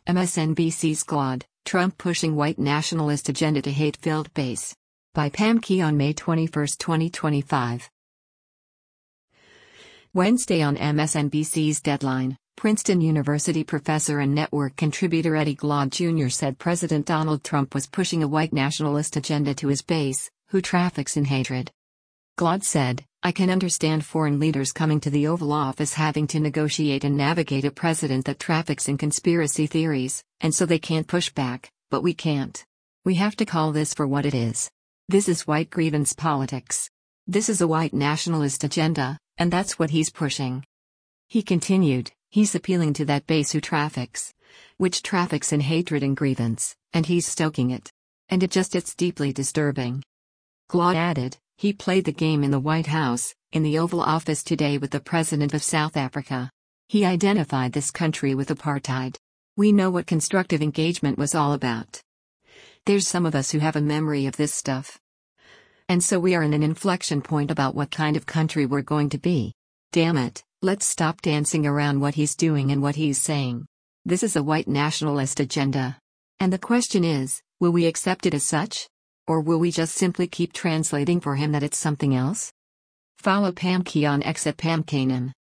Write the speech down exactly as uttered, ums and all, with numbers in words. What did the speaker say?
M S N B C's Claude, Trump pushing white nationalist agenda to hate-filled base. By Pam Key on May twenty-first, twenty twenty-five. Wednesday on M S N B C's Deadline, Princeton University professor and network contributor Eddie Glaude Junior said President Donald Trump was pushing a white nationalist agenda to his base, who traffics in hatred. Glaude said, "I can understand foreign leaders coming to the Oval Office having to negotiate and navigate a president that traffics in conspiracy theories, and so they can't push back, but we can't. We have to call this for what it is. This is white grievance politics. This is a white nationalist agenda, and that's what he's pushing." He continued, "He's appealing to that base who traffics. Which traffics in hatred and grievance, and he's stoking it. And it just it's deeply disturbing." Glaude added, "He played the game in the White House, in the Oval Office today with the President of South Africa. He identified this country with apartheid. We know what constructive engagement was all about. There's some of us who have a memory of this stuff. And so we are in an inflection point about what kind of country we're going to be. Damn it, let's stop dancing around what he's doing and what he's saying. This is a white nationalist agenda. And the question is, will we accept it as such? Or will we just simply keep translating for him that it's something else?" Follow Pam Key on X at Pam Kanan.